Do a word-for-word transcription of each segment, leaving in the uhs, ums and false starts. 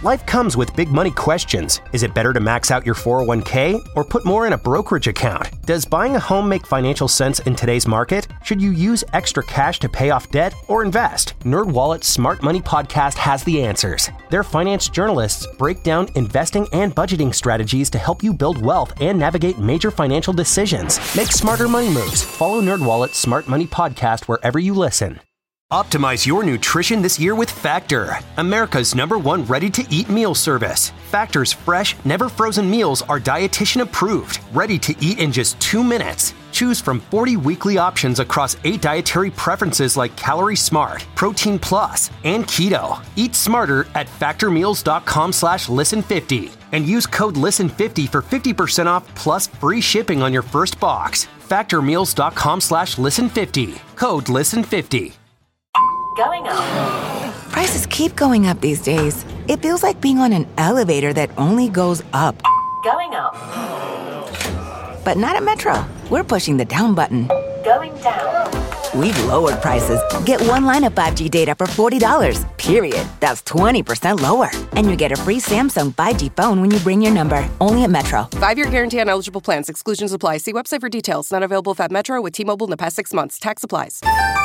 Life comes with big money questions. Is it better to max out your four oh one k or put more in a brokerage account? Does buying a home make financial sense in today's market? Should you use extra cash to pay off debt or invest? NerdWallet's Smart Money Podcast has the answers. Their finance journalists break down investing and budgeting strategies to help you build wealth and navigate major financial decisions. Make smarter money moves. Follow NerdWallet's Smart Money Podcast wherever you listen. Optimize your nutrition this year with Factor, America's number one ready-to-eat meal service. Factor's fresh, never-frozen meals are dietitian approved, ready to eat in just two minutes. Choose from forty weekly options across eight dietary preferences like Calorie Smart, Protein Plus, and Keto. Eat smarter at factormeals.com slash listen50 and use code listen fifty for fifty percent off plus free shipping on your first box. Factormeals.com slash listen50. Code listen fifty. Going up. Prices keep going up these days. It feels like being on an elevator that only goes up. Going up. But not at Metro. We're pushing the down button. Going down. We've lowered prices. Get one line of five G data for forty dollars, period. That's twenty percent lower. And you get a free Samsung five G phone when you bring your number. Only at Metro. Five-year guarantee on eligible plans. Exclusions apply. See website for details. Not available if at Metro with T-Mobile in the past six months. Tax applies.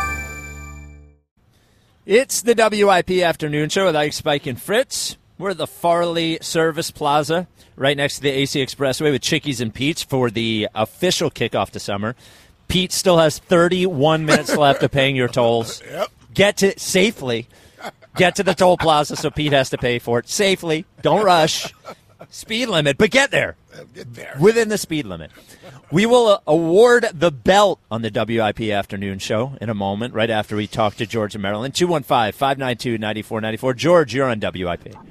It's the W I P Afternoon Show with Ike, Spike, and Fritz. We're at the Farley Service Plaza, right next to the A C Expressway with Chickies and Pete's for the official kickoff to summer. Pete still has thirty-one minutes left of paying your tolls. Yep. Get to safely. Get to the toll plaza so Pete has to pay for it. Safely. Don't rush. Speed limit, but get there. Get there. Within the speed limit. We will uh, award the belt on the W I P Afternoon Show in a moment, right after we talk to George in Maryland. two one five, five nine two, nine four nine four. George, you're on W I P.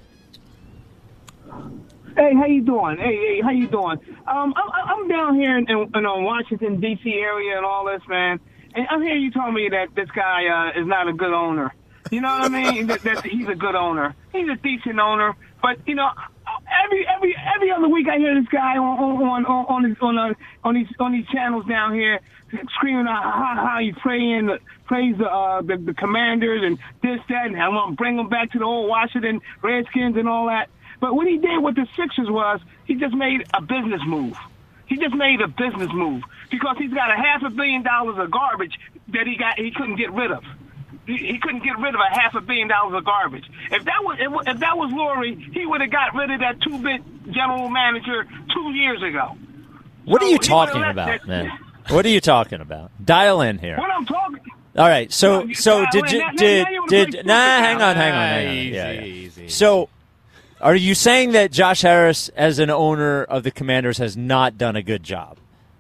Hey, how you doing? Hey, hey, how you doing? Um, I'm, I'm down here in, in, in uh, Washington, D C area and all this, man. And I'm hearing you telling me that this guy uh, is not a good owner. You know what I mean? that, that he's a good owner. He's a decent owner. But, you know, every every every other week I hear this guy on on on on, his, on, uh, on these on these channels down here screaming out how, how he praying praise the, uh, the the Commanders and this that and I'm gonna bring them back to the old Washington Redskins and all that. But what he did with the Sixers was he just made a business move. He just made a business move because he's got a half a billion dollars of garbage that he got he couldn't get rid of. He couldn't get rid of a half a billion dollars of garbage. If that was if that was Lurie, he would have got rid of that two-bit general manager two years ago. What so are you talking about, that, man? What are you talking about? Dial in here. What I'm talking. All right. So no, so did you did did nah? Hang on, hang on, hang on. Easy, Yeah, yeah. easy. So, are you saying that Josh Harris, as an owner of the Commanders, has not done a good job?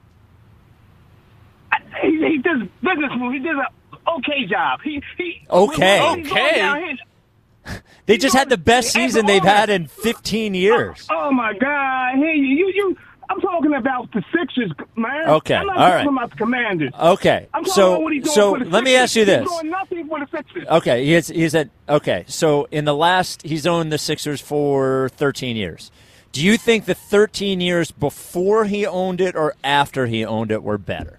He, he does business move. He does a okay job. He he okay. He's okay. They just had the best season they've had in fifteen years. Oh, oh my God! Hey, you you. I'm talking about the Sixers, man. Okay, I'm not all talking right. about the Commanders. Okay, I'm talking so about what he's doing so for the let me Sixers. ask you this. He's doing nothing for the Sixers. Okay, he's he's at okay. So in the last, he's owned the Sixers for thirteen years. Do you think the thirteen years before he owned it or after he owned it were better?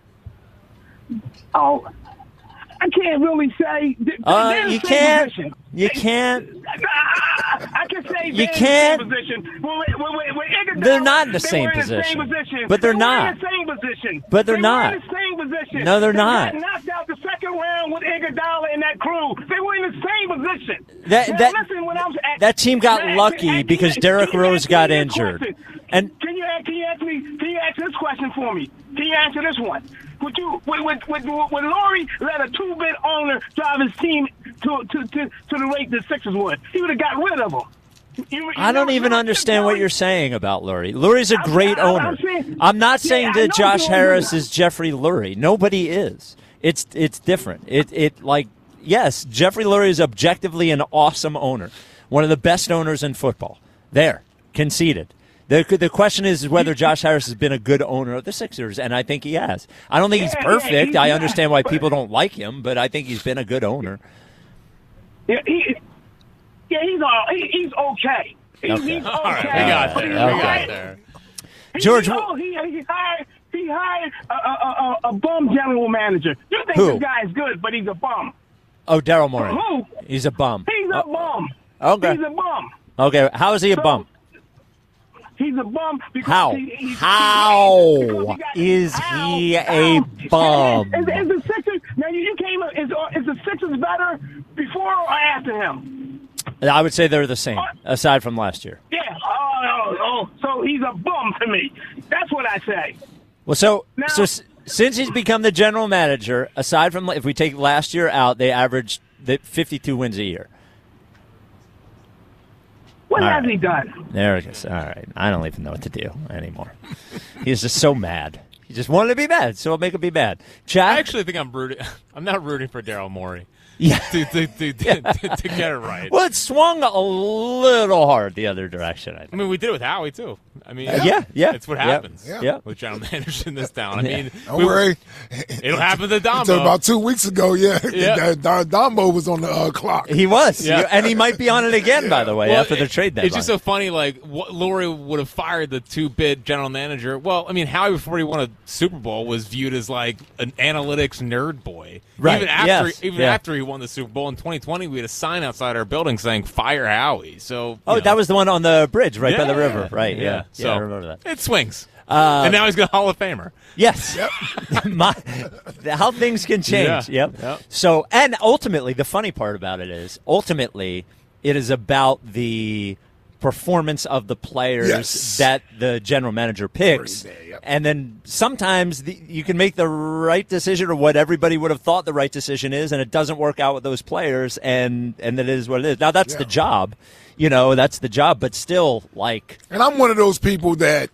Oh, I can't really say. Uh, you can't. Position. You can't. I can say you can't. In the same position. When, when, when, when they're not in the, they same, in the position. same position. But they're they not. In the same position. But they're they not. Were in the same position. No, they're they not. Got knocked out the second round with Iguodala and that crew. They were in the same position. That now, that listen, when I was at, that team got man, lucky can, because can, Derrick can Rose got injured. Question? And can you can you ask me? Can you answer this question for me? Can you answer this one? Would you would would would, would Lurie let a two-bit owner drive his team to to to, to the rate the Sixers would? He would have got rid of him. You, you I don't even understand what you're saying about Lurie. Lurie's a great I'm, owner. I'm, saying, I'm not saying yeah, that Josh Harris know. is Jeffrey Lurie. Nobody is. It's it's different. It it like yes, Jeffrey Lurie is objectively an awesome owner, one of the best owners in football. There, conceded. The the question is whether Josh Harris has been a good owner of the Sixers, and I think he has. I don't think he's perfect. I understand why people don't like him, but I think he's been a good owner. Yeah, he, yeah, he's all, he, he's okay. He's, okay. he's okay. All right, we got there. Okay. We got there. George, he, oh, he, he hired he hired a, a, a, a bum general manager. You think Who? this guy's good, but he's a bum. Oh, Daryl Morey. Who? He's a bum. He's a oh. bum. Okay. He's a bum. Okay, how is he a So, bum? He's a bum because How? he, he's, How because he got, is how, he how? a bum? Is, is, is the Sixers now? You, you came. Is, is the Sixers better before or after him? I would say they're the same, aside from last year. Yeah. Oh, oh, oh. So he's a bum to me. That's what I say. Well, so Now- so s- since he's become the general manager, aside from if we take last year out, they averaged the fifty-two wins a year. What All has right. he done? There it is. All right. I don't even know what to do anymore. He's just so mad. He just wanted to be mad, so I'll make him be mad. Chad? I actually think I'm rooting. I'm not rooting for Daryl Morey. Yeah. to, to, to, to, to, to get it right. Well, it swung a little hard the other direction, I think. I mean, we did it with Howie, too. I mean, Yeah, yeah. It's what Yep. happens Yeah. Yep. with general managers in this town. I mean, Don't we- worry. it'll happen to Dombo. Until about two weeks ago, yeah, Yeah. Don- Dombo was on the uh, clock. He was. Yeah. And he might be on it again, by the way, Well, after the it- trade deadline. It's just so funny, like, what Lurie would have fired the two-bid general manager. Well, I mean, Howie, before he won a Super Bowl, was viewed as, like, an analytics nerd boy. Right. Even after, Yes. even Yeah. after he won the Super Bowl in twenty twenty, we had a sign outside our building saying, fire Howie. So, you Oh, know. that was the one on the bridge right by the Yeah. river. Right, yeah. Yeah. Yeah, So, I remember that. It swings. Uh, and now he's got a Hall of Famer. Yes. My, how things can change. Yeah. Yep. Yep. So, and ultimately, the funny part about it is, ultimately, it is about the performance of the players Yes. that the general manager picks. Very bad, yep. And then sometimes the, you can make the right decision or what everybody would have thought the right decision is, and it doesn't work out with those players, and, and it is what it is. Now, that's Yeah. the job. You know, that's the job, but still, like, And I'm one of those people that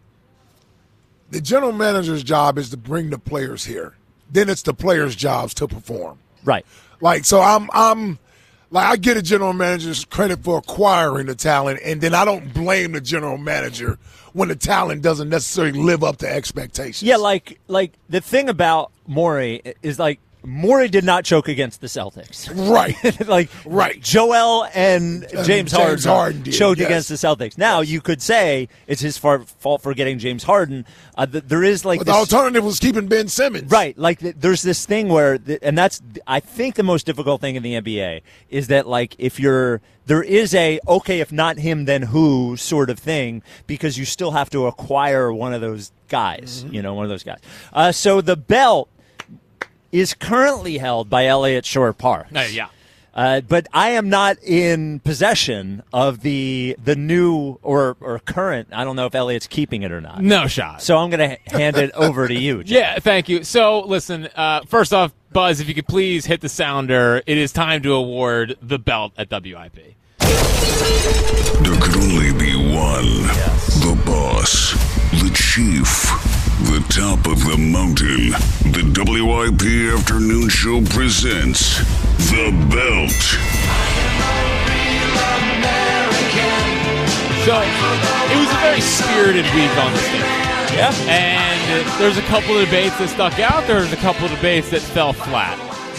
the general manager's job is to bring the players here. Then it's the players' jobs to perform. right. Like, so I'm, I'm, like, I get a general manager's credit for acquiring the talent, and then I don't blame the general manager when the talent doesn't necessarily live up to expectations. Yeah, like like the thing about Morey is like Morey did not choke against the Celtics. Right. like Right. Joel and Uh, James, James Harden, Harden did, choked yes. against the Celtics. Now you could say it's his far, fault for getting James Harden. Uh, th- there is like But this, the alternative was keeping Ben Simmons. right, like th- there's this thing where, th- and that's I think the most difficult thing in the N B A is that like if you're there is a okay if not him then who sort of thing because you still have to acquire one of those guys, Mm-hmm. you know, one of those guys. Uh, so the belt is currently held by Elliott Shore Park. No, yeah. Uh, but I am not in possession of the the new or or current. I don't know if Elliott's keeping it or not. No shot. So I'm going to hand it over to you, Jeff. Yeah, thank you. So, listen, uh, first off, Buzz, if you could please hit the sounder, it is time to award the belt at W I P. There could only be one. The boss. The chief. The top of the mountain. The W I P Afternoon Show presents The Belt. So, it was a very spirited week on the stage. Yeah. And there's a couple of debates that stuck out. There's a couple of debates that fell flat.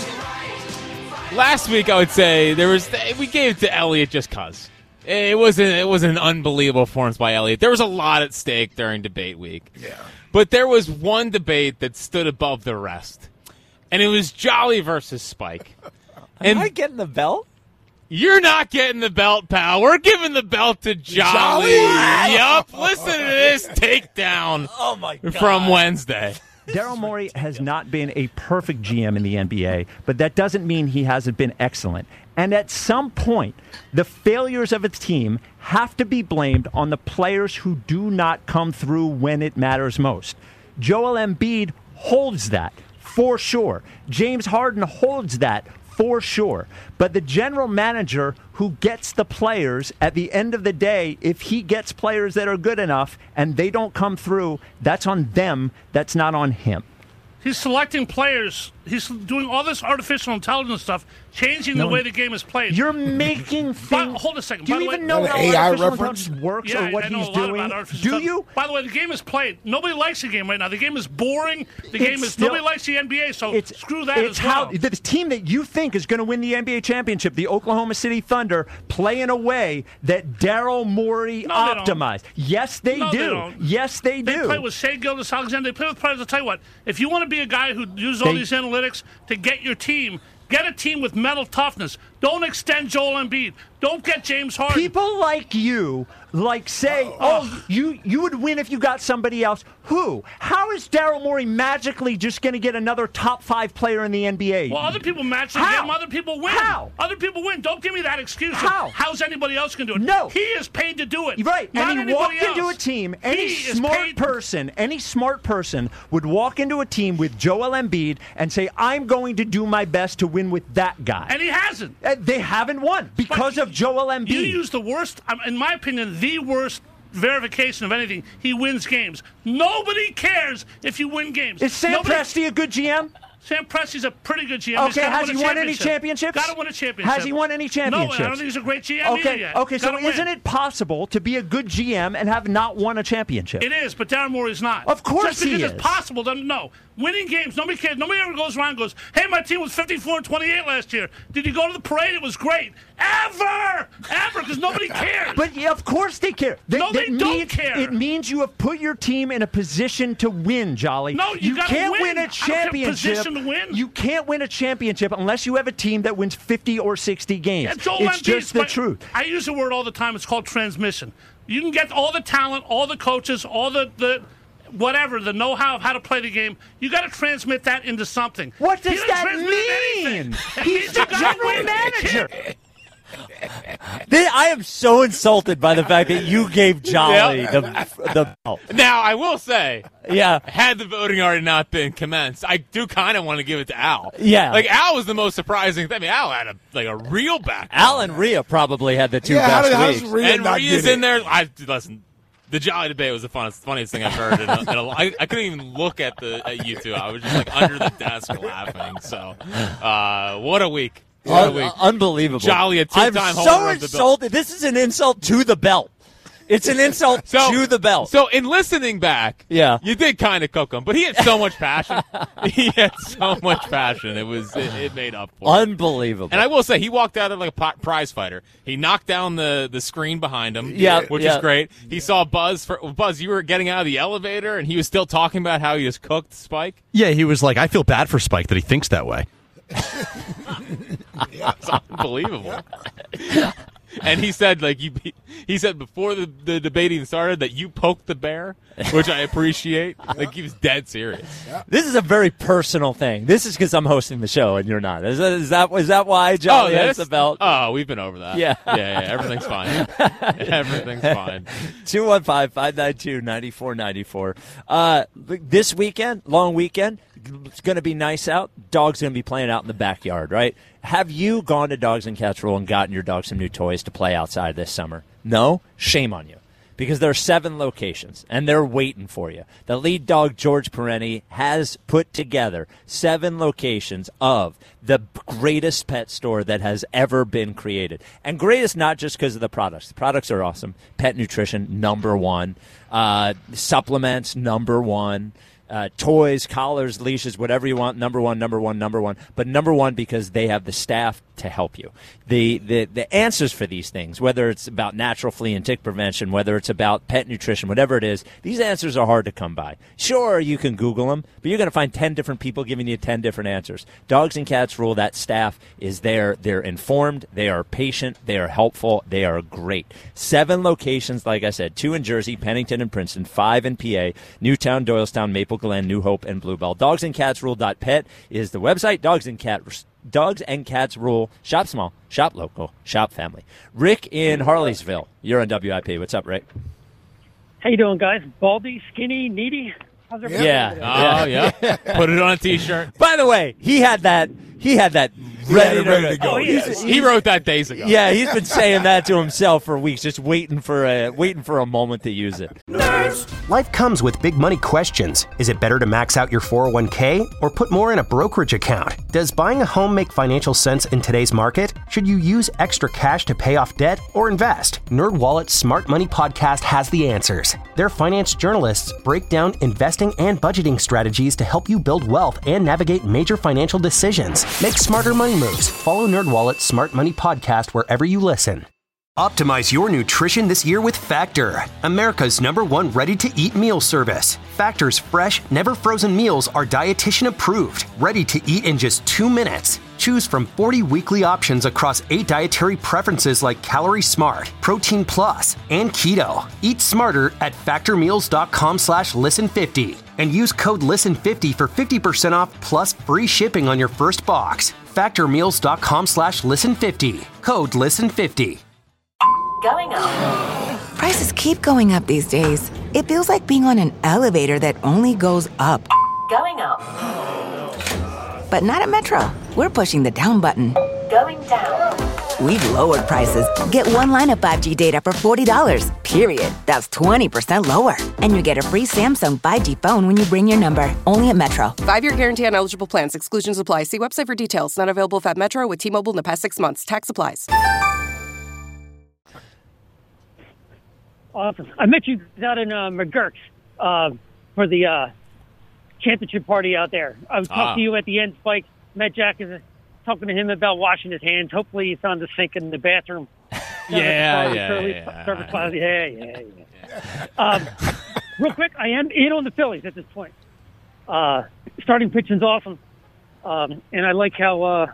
Last week, I would say there was we gave it to Elliott just cause it wasn't it was an unbelievable performance by Elliott. There was a lot at stake during debate week. Yeah. But there was one debate that stood above the rest, and it was Jolly versus Spike. Am I getting the belt? You're not getting the belt, pal. We're giving the belt to Jolly. Jolly? Yup. Listen to this takedown Oh my God. from Wednesday. Daryl Morey has not been a perfect G M in the N B A, but that doesn't mean he hasn't been excellent. And at some point, the failures of its team have to be blamed on the players who do not come through when it matters most. Joel Embiid holds that, for sure. James Harden holds that, for sure. But the general manager who gets the players at the end of the day, if he gets players that are good enough and they don't come through, that's on them. That's not on him. He's selecting players. He's doing all this artificial intelligence stuff, changing No, the way the game is played. You're making things. But, hold a second. Do you By the even way, know Is how that an A I artificial reference? intelligence works yeah, or what I know he's a lot doing? about artificial Do intelligence. you? By the way, the game is played. Nobody likes the game right now. The game is boring. The It's game is still- nobody likes the N B A. So It's, screw that it's as well. how the team that you think is going to win the N B A championship, the Oklahoma City Thunder, play in a way that Daryl Morey No, they don't. optimized. Yes, they No, they do. don't. Yes, they They do. play with Shea Gilgeous-Alexander. They play with players. I'll tell you what. If you want to be a guy who uses all They- these analytics to get your team, Get a team with mental toughness. Don't extend Joel Embiid. Don't get James Harden. People like you, like say, oh, oh you you would win if you got somebody else. Who? How is Daryl Morey magically just going to get another top five player in the N B A? Well, other people magically get him. Other people win. How? Other people win. Don't give me that excuse. How? How's anybody else going to do it? No. He is paid to do it. Right. Not and he walked anybody into else. a team. Any He is smart paid- person, any smart person would walk into a team with Joel Embiid and say, I'm going to do my best to win with that guy. And he hasn't. Uh, They haven't won because But of Joel Embiid. You use the worst, um, in my opinion, the worst verification of anything. He wins games. Nobody cares if you win games. Is Sam Nobody- Presti a good G M? Sam Presti's a pretty good G M. He's Okay, gotta has win he a won any championship. championships? Got to win a championship. Has he won any No, championships? I don't think he's a great G M either Okay, yet. okay. So Gotta isn't win. it possible to be a good G M and have not won a championship? It is, but Darren Morey's not. Of course Just because he it's is. possible doesn't no. Winning games, nobody cares. Nobody ever goes around and goes, hey, my team was fifty-four and twenty-eight last year. Did you go to the parade? It was great. Ever! Ever, because nobody cares. But yeah, of course they care. They, No, they that don't means, care. It means you have put your team in a position to win, Jolly. No, you gotta can't win. win I a don't care championship. position to win. You can't win a championship unless you have a team that wins fifty or sixty games. Yeah, Joel it's Embiid's just the my- truth. I use the word all the time. It's called transmission. You can get all the talent, all the coaches, all the, the whatever, the know-how of how to play the game. You got to transmit that into something. What He does doesn't that transmit mean? anything. That He's means the you gotta general win. manager. Th- I am so insulted by the fact that you gave Jolly Yeah. the the belt. Now, I will say, Yeah. had the voting already not been commenced, I do kind of want to give it to Al. Yeah. Like, Al was the most surprising thing. I mean, Al had a, like a real back. Al and Rhea probably had the two Yeah, how best did- how's weeks. Rhea And not Rhea's get in it? there. I Listen, the Jolly debate was the funnest, funniest thing I've heard. In a, in a, I, I couldn't even look at, the, at you two. I was just like under the desk laughing. So, uh, what a week. What a Un- week. unbelievable. Jolly, a I'm two-time so holder of the belt. insulted. This is an insult to the belt. It's an insult So- to the belt. So in listening back, Yeah. you did kind of cook him, but he had so much passion. he had so much passion. It was it, it made up for it. Unbelievable. And I will say, he walked out of like a po- prize fighter. He knocked down the, the screen behind him, Yeah, which yeah. is great. He saw Buzz. For, Buzz, you were getting out of the elevator, and he was still talking about how he just cooked Spike. Yeah, he was like, I feel bad for Spike that he thinks that way. It's unbelievable. And he said, like you, he said before the, the debate even started that you poked the bear, which I appreciate. Like he was dead serious. This is a very personal thing. This is because I'm hosting the show and you're not. Is that is that, is that why Jolly has the belt? Oh, we've been over that. Yeah. yeah, yeah. Everything's fine. Everything's fine. two one five, five nine two, nine four nine four. Uh, this weekend, long weekend, it's going to be nice out. Dog's going to be playing out in the backyard, right? Have you gone to Dogs and Cats Rule and gotten your dog some new toys to play outside this summer? No? Shame on you. Because there are seven locations, and they're waiting for you. The lead dog, George Perenni, has put together seven locations of the greatest pet store that has ever been created. And greatest not just because of the products. The products are awesome. Pet nutrition, number one. Uh, supplements, number one. Uh, toys, collars, leashes, whatever you want, number one, number one, number one. But number one because they have the staff to help you. The, the the answers for these things, whether it's about natural flea and tick prevention, whether it's about pet nutrition, whatever it is, these answers are hard to come by. Sure, you can Google them, but you're going to find ten different people giving you ten different answers. Dogs and Cats Rule, that staff is there. They're informed. They are patient. They are helpful. They are great. Seven locations, like I said, two in Jersey, Pennington, and Princeton, five in P A, Newtown, Doylestown, Maple Glen, New Hope, and Bluebell. dogs and cats rule dot pet is the website. Dogs and Cat Dogs and Cats Rule. Shop small, shop local, shop family. Rick in Harleysville. You're on W I P. What's up, Rick? How you doing, guys? Baldy, skinny, needy? How's everybody Yeah. doing? Oh, yeah. Put it on a T-shirt. By the way, he had that. He had that ready, ready to go. Oh, yeah. He's- He wrote that days ago. Yeah, he's been saying that to himself for weeks, just waiting for a waiting for a moment to use it. Life comes with big money questions. Is it better to max out your four oh one k or put more in a brokerage account? Does buying a home make financial sense in today's market? Should you use extra cash to pay off debt or invest? NerdWallet's Smart Money Podcast has the answers. Their finance journalists break down investing and budgeting strategies to help you build wealth and navigate major financial decisions. Make smarter money moves. Follow NerdWallet's Smart Money Podcast wherever you listen. Optimize your nutrition this year with Factor, America's number one ready-to-eat meal service. Factor's fresh, never frozen meals are dietitian approved, ready to eat in just two minutes. Choose from forty weekly options across eight dietary preferences like Calorie Smart, Protein Plus, and Keto. Eat smarter at factormeals.com slash listen50and use code listen fifty for fifty percent off plus free shipping on your first box. factormeals.com slash listen50. Code listen fifty. Going up. Prices keep going up these days. It feels like being on an elevator that only goes up. Going up. But not at Metro. We're pushing the down button. Going down. We've lowered prices. Get one line of five G data for forty dollars, period. That's twenty percent lower. And you get a free Samsung five G phone when you bring your number. Only at Metro. Five-year guarantee on eligible plans. Exclusions apply. See website for details. Not available if at Metro with T-Mobile in the past six months. Tax applies. Awesome. I met you out in uh, McGurk's uh, for the uh, championship party out there. I was talking Ah. to you at the end, Spike. Met Jack is talking to him about washing his hands. Hopefully, he found the sink in the bathroom. Yeah, Service yeah, service, yeah. Service closet. Yeah, yeah, yeah. um, real quick, I am in on the Phillies at this point. Uh, starting pitching's awesome, um, and I like how uh,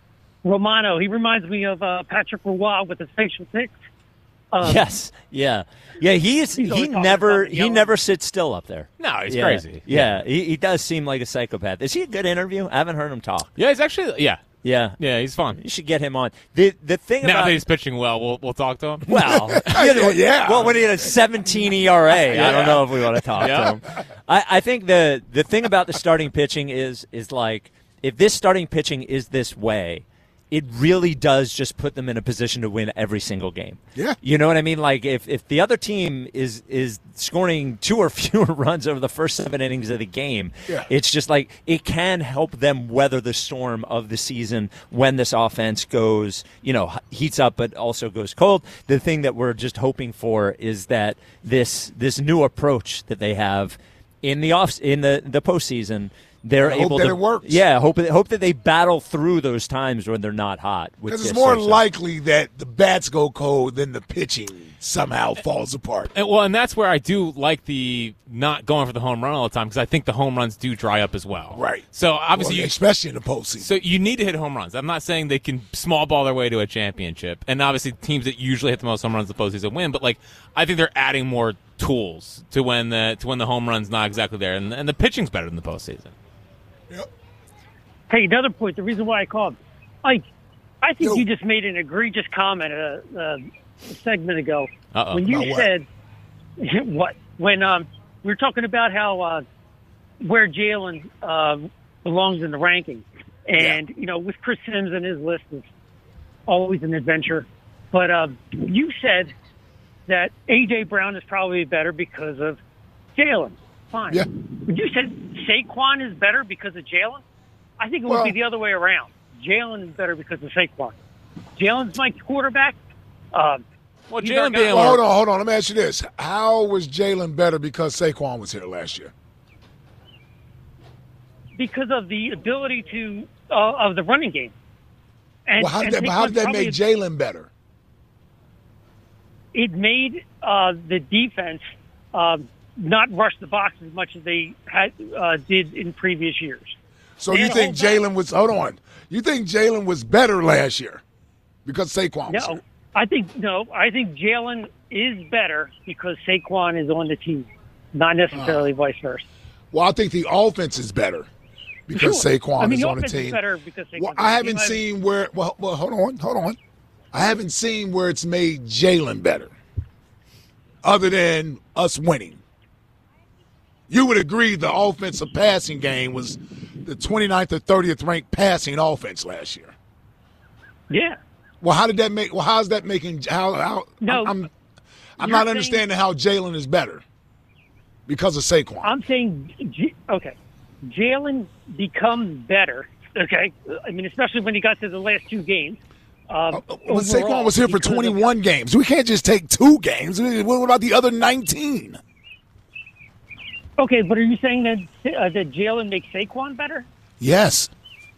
Romano. He reminds me of uh, Patrick Roy with his facial tics. Um, yes, yeah, yeah. He's, He's he always talking never about he yelling. never sits still up there. No, he's Yeah, crazy. Yeah, He, he does seem like a psychopath. Is he a good interview? I haven't heard him talk. Yeah, he's actually yeah, Yeah, yeah, he's fun. you should get him on. The the thing Now about that he's pitching well, we'll we'll talk to him. well, you know, yeah. well, when he had a seventeen E R A, I don't know if we want to talk Yeah. to him. I, I think the the thing about the starting pitching is is like if this starting pitching is this way, it really does just put them in a position to win every single game. Yeah. You know what I mean? Like if, if the other team is is scoring two or fewer runs over the first seven innings of the game, Yeah. it's just like it can help them weather the storm of the season when this offense goes, you know, heats up but also goes cold. The thing that we're just hoping for is that this this new approach that they have in the off in the the postseason, they're I hope able that to it works. Yeah, hope hope that they battle through those times when they're not hot. with Because it's this more sort of- likely that the bats go cold than the pitching somehow falls apart. And, well, and that's where I do like the not going for the home run all the time because I think the home runs do dry up as well. Right. So obviously, Well, you, especially in the postseason. so you need to hit home runs. I'm not saying they can small ball their way to a championship, and obviously teams that usually hit the most home runs in the postseason win. But like, I think they're adding more tools to when the to when the home run's not exactly there, and, and the pitching's better than the postseason. Yep. Hey, another point. The reason why I called, Ike, I think Yo. you just made an egregious comment a, a, a segment ago Uh-oh. when you About what? said what when um we were talking about how uh, where Jalen uh, belongs in the ranking, and you know with Chris Sims and his list is always an adventure, but um, you said that A J Brown is probably better because of Jalen. Fine. Yeah. But you said Saquon is better because of Jalen? I think it would Well- be the other way around. Jalen is better because of Saquon. Jalen's my quarterback. Um, Well, he's our Jalen guy. being Well, hold on, hold on. Let me ask you this. How was Jalen better because Saquon was here last year? because of the ability to uh, of the running game. And, Well, how did and that, how did that Saquon's make probably- Jalen better? It made uh, the defense um, not rush the box as much as they had uh, did in previous years. So They you had a think whole back- Jalen was – hold on. You think Jalen was better last year because Saquon was No, here? I think no. I think Jalen is better because Saquon is on the team, not necessarily vice versa. Well, I think the offense is better because Sure. Saquon I mean, is the on the offense is team. better because Saquon's Well, on the I team. haven't I- seen where well, – well, hold on, hold on. I haven't seen where it's made Jalen better other than us winning. You would agree the offensive passing game was the twenty-ninth or thirtieth ranked passing offense last year. Yeah. Well, how did that make? Well, how's that making? How? how No, I'm. I'm, I'm you're not saying- understanding how Jalen is better because of Saquon. I'm saying, J- okay, Jalen becomes better. Okay, I mean, especially when he got to the last two games. Um, Well, overall, Saquon was here for because of- twenty-one games. We can't just take two games. What about the other nineteen? Okay, but are you saying that uh, that Jalen makes Saquon better? Yes.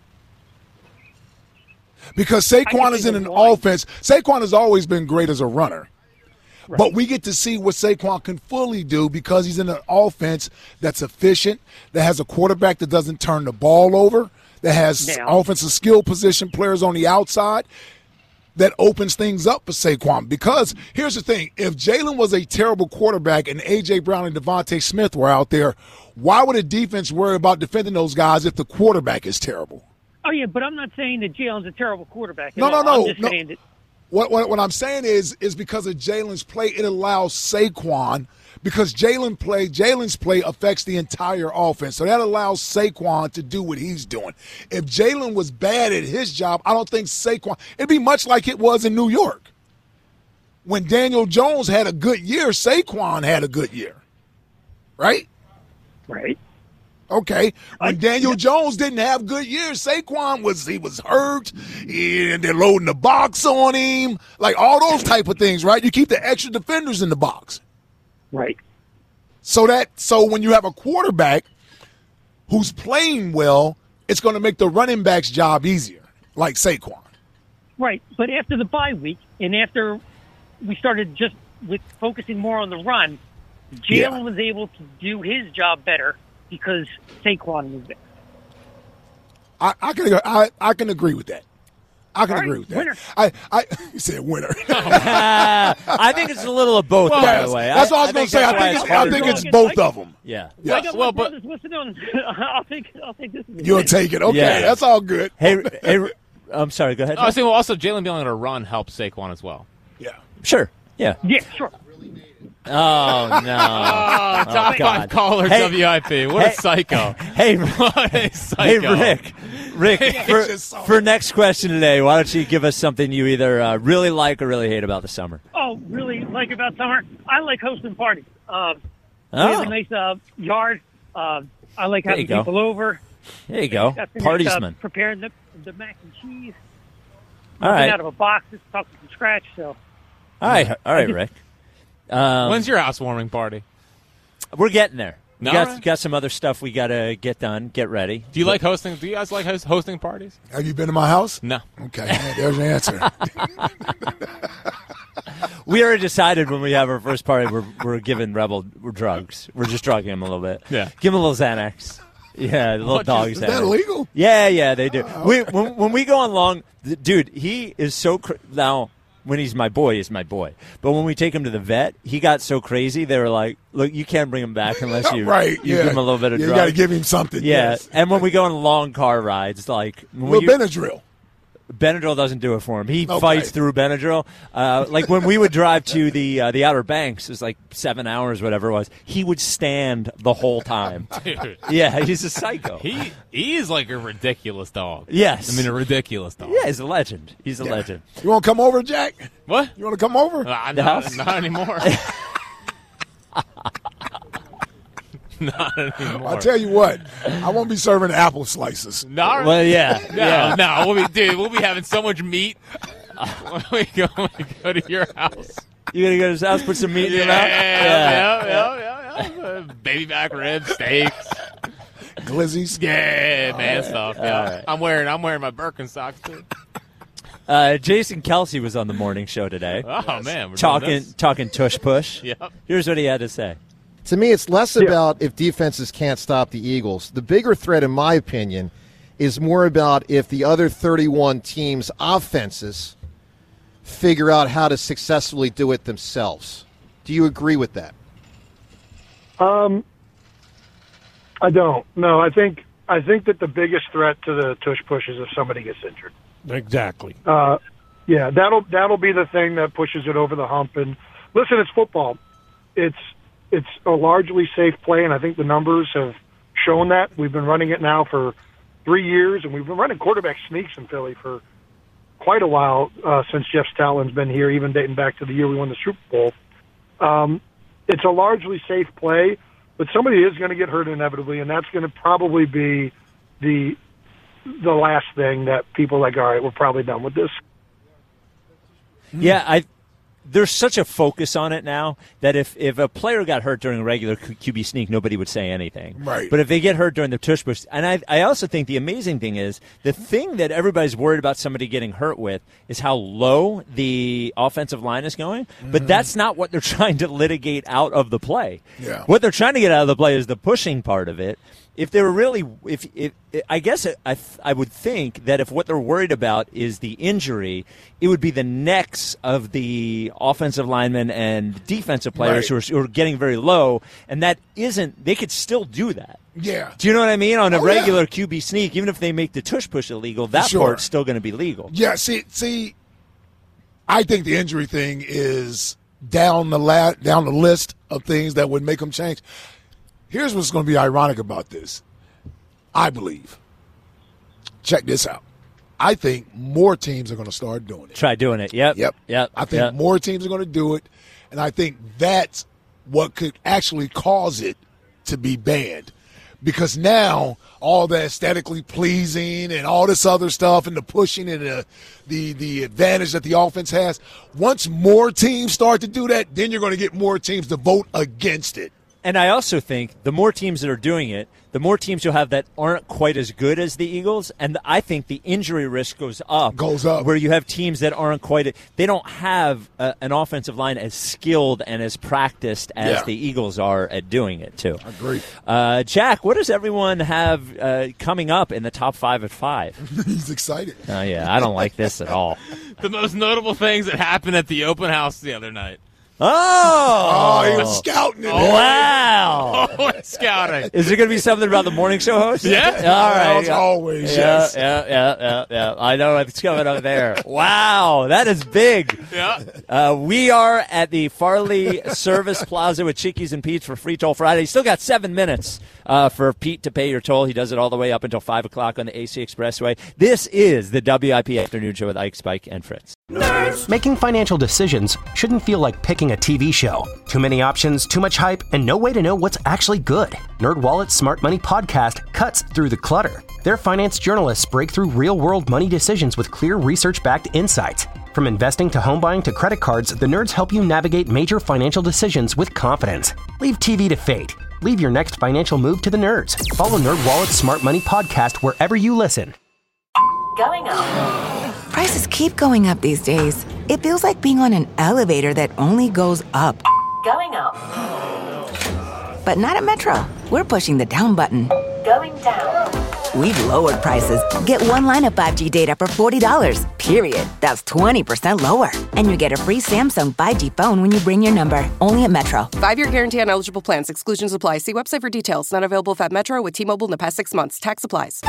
Because I Saquon can is think in of an one. offense. Saquon has always been great as a runner. But we get to see what Saquon can fully do because he's in an offense that's efficient, that has a quarterback that doesn't turn the ball over, that has Now- offensive skill position players on the outside, that opens things up for Saquon. Because here's the thing. If Jalen was a terrible quarterback and A J. Brown and Devontae Smith were out there, why would a defense worry about defending those guys if the quarterback is terrible? Oh, yeah, but I'm not saying that Jalen's a terrible quarterback. at No, no, all. no, I'm just no. saying that What, what what I'm saying is is because of Jalen's play, it allows Saquon, because Jalen play Jalen's play affects the entire offense. So that allows Saquon to do what he's doing. If Jalen was bad at his job, I don't think Saquon – it'd be much like it was in New York. When Daniel Jones had a good year, Saquon had a good year. Right? Right. Okay. When Daniel Jones didn't have good years, Saquon was he was hurt, and they're loading the box on him, like all those type of things, right? You keep the extra defenders in the box. Right. So that so when you have a quarterback who's playing well, it's going to make the running back's job easier, like Saquon. Right, but after the bye week and after we started just with focusing more on the run, Jalen Yeah. was able to do his job better because Saquon was there. I, I can I, I can agree with that. I can All right, agree with that. winner. I, I you said winner. I think it's a little of both, Well, by yes, the way. that's what I was gonna think say. I that's why think it's- I harder. think it's both of them. Yeah. Yeah. I got Well, my but- brothers listening on. I'll take. I'll take this. You'll take it. Okay, Yeah. that's all good. Hey, hey, I'm sorry. Go ahead. Oh, I was saying, well, also Jalen being able to run helps Saquon as well. Yeah. Sure. Yeah. Yeah, sure. Oh no! Oh, top God. five caller Hey- W I P. What hey- a psycho! Hey, What a hey, psycho! Rick. Rick, for, for next question today, why don't you give us something you either uh, really like or really hate about the summer? Oh, really like about summer? I like hosting parties. Uh, We Oh. have a nice uh, yard. Uh, I like There having you go. people over. There you go. Got finished, uh, Partiesman. preparing the, the mac and cheese. All Nothing right. out of a box, just talking from scratch. So All right. All right, Rick. Um, When's your housewarming party? We're getting there. We All got, right. got some other stuff we got to get done, get ready. Do you like hosting? Do you guys like host, hosting parties? Have you been to my house? No. Okay, yeah, there's your answer. We already decided when we have our first party, we're, we're giving Rebel we're drugs. We're just drugging him a little bit. Yeah. Give him a little Xanax. Yeah, the little What, dog is- Is Xanax. that illegal? Yeah, yeah, they do. We when, when we go on long, th- dude, he is so cr- now. When he's my boy, he's my boy. But when we take him to the vet, he got so crazy. They were like, "Look, you can't bring him back unless you right. you yeah. give him a little bit of yeah, drugs." You got to give him something. Yeah, Yes. and when we go on long car rides, like when Little you- Benadryl. Benadryl doesn't do it for him. He Okay. fights through Benadryl. Uh, like when we would drive to the uh, the Outer Banks, it was like seven hours, whatever it was. He would stand the whole time. Dude. Yeah, he's a psycho. He he is like a ridiculous dog. Yes. I mean a ridiculous dog. Yeah, he's a legend. He's a Yeah. legend. You want to come over, Jack? What? You want to come over? Uh, The not, house? not anymore. Not anymore. I'll tell you what. I won't be serving apple slices. No, Well, yeah, no, yeah. no. We'll be, dude, we'll be having so much meat when we go, when we go to your house. You gonna go to his house, put some meat in Yeah, your mouth? yeah, yeah, yeah, yeah. Uh, Baby back ribs, steaks. Glizzies. Yeah, man, stuff. Yeah. All right. I'm wearing, I'm wearing my Birkenstocks too. Uh, Jason Kelsey was on the morning show today, Oh man, we're doing talking this. talking tush push. Yep. Here's what he had to say. To me, it's less about if defenses can't stop the Eagles. The bigger threat, in my opinion, is more about if the other thirty-one teams' offenses figure out how to successfully do it themselves. Do you agree with that? Um, I don't. No, I think I think that the biggest threat to the tush push is if somebody gets injured. Exactly. Uh, yeah, that'll that'll be the thing that pushes it over the hump. And listen, it's football. It's it's a largely safe play, and I think the numbers have shown that. We've been running it now for three years, and we've been running quarterback sneaks in Philly for quite a while uh, since Jeff Stoughlin's been here, even dating back to the year we won the Super Bowl. Um, it's a largely safe play, but somebody is going to get hurt inevitably, and that's going to probably be the the last thing that people are like, all right, we're probably done with this. Yeah, I. There's such a focus on it now that if, if a player got hurt during a regular Q B sneak, nobody would say anything. Right. But if they get hurt during the tush push, and I, I also think the amazing thing is the thing that everybody's worried about somebody getting hurt with is how low the offensive line is going. But that's not what they're trying to litigate out of the play. Yeah. What they're trying to get out of the play is the pushing part of it. if they were really, if, if I guess I, I would think that if what they're worried about is the injury, it would be the necks of the offensive linemen and defensive players Right. who, are, who are getting very low, and that isn't. They could still do that. Yeah. Do you know what I mean? On a Oh, regular yeah. Q B sneak, even if they make the tush push illegal, that Sure. part's still going to be legal. Yeah, see, see, I think the injury thing is down the la- down the list of things that would make them change. Here's what's going to be ironic about this. I believe. Check this out. I think more teams are going to start doing it. Try doing it. Yep. Yep. Yep. I think Yep. more teams are going to do it, and I think that's what could actually cause it to be banned. Because now all the aesthetically pleasing and all this other stuff and the pushing and the, the the advantage that the offense has, once more teams start to do that, then you're going to get more teams to vote against it. And I also think the more teams that are doing it, the more teams you'll have that aren't quite as good as the Eagles. And I think the injury risk goes up. Goes up. Where you have teams that aren't quite – they don't have a, an offensive line as skilled and as practiced as Yeah. the Eagles are at doing it, too. I agree. Uh, Jack, what does everyone have uh, coming up in the top five at five? He's excited. Oh, yeah. I don't like this at all. The most notable things that happened at the open house the other night. Oh! Oh, he was scouting it. Oh, wow. Oh, scouting. Is there going to be something about the morning show host? Yeah. All right. As always, yeah, yes. Yeah, yeah, yeah, yeah. I know it's coming up there. Wow, that is big. Yeah. Uh, we are at the Farley Service Plaza with Chickies and Pete's for Free Toll Friday. Still got seven minutes uh, for Pete to pay your toll. He does it all the way up until five o'clock on the A C Expressway. This is the W I P Afternoon Show with Ike, Spike, and Fritz. Making financial decisions shouldn't feel like picking a T V show. Too many options, too much hype, and no way to know what's actually good. NerdWallet's Smart Money Podcast cuts through the clutter. Their finance journalists break through real-world money decisions with clear research-backed insights. From investing to home buying to credit cards, the nerds help you navigate major financial decisions with confidence. Leave T V to fate. Leave your next financial move to the nerds. Follow NerdWallet's Smart Money Podcast wherever you listen. Going up. Prices keep going up these days. It feels like being on an elevator that only goes up. Going up. But not at Metro. We're pushing the down button. Going down. We've lowered prices. Get one line of five G data for forty dollars, period. That's twenty percent lower. And you get a free Samsung five G phone when you bring your number. Only at Metro. Five-year guarantee on eligible plans. Exclusions apply. See website for details. Not available if at Metro with T-Mobile in the past six months. Tax applies.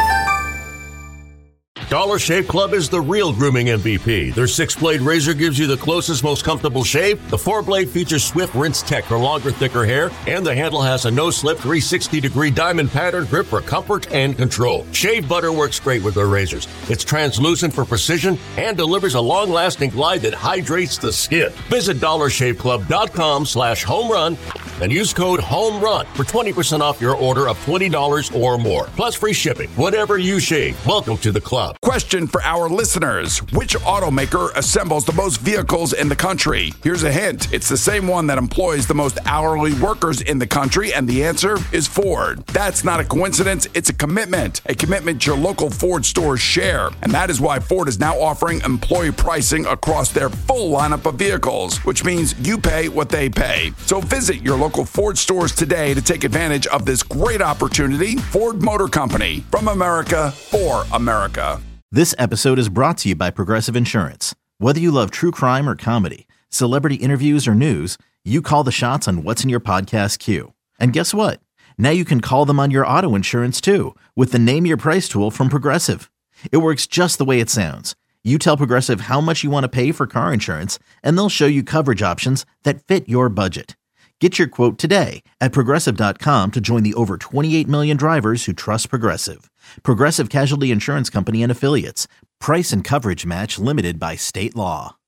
Dollar Shave Club is the real grooming M V P. Their six-blade razor gives you the closest, most comfortable shave. The four-blade features Swift Rinse Tech for longer, thicker hair. And the handle has a no-slip three sixty degree diamond pattern grip for comfort and control. Shave butter works great with their razors. It's translucent for precision and delivers a long-lasting glide that hydrates the skin. Visit dollar shave club dot com slash home run and use code HOMERUN for twenty percent off your order of twenty dollars or more. Plus free shipping. Whatever you shave, welcome to the club. Question for our listeners. Which automaker assembles the most vehicles in the country? Here's a hint. It's the same one that employs the most hourly workers in the country, and the answer is Ford. That's not a coincidence. It's a commitment. A commitment your local Ford stores share. And that is why Ford is now offering employee pricing across their full lineup of vehicles, which means you pay what they pay. So visit your local Ford stores today to take advantage of this great opportunity. Ford Motor Company. From America, for America. This episode is brought to you by Progressive Insurance. Whether you love true crime or comedy, celebrity interviews or news, you call the shots on what's in your podcast queue. And guess what? Now you can call them on your auto insurance too with the Name Your Price tool from Progressive. It works just the way it sounds. You tell Progressive how much you want to pay for car insurance, and they'll show you coverage options that fit your budget. Get your quote today at Progressive dot com to join the over twenty-eight million drivers who trust Progressive. Progressive Casualty Insurance Company and Affiliates. Price and coverage match limited by state law.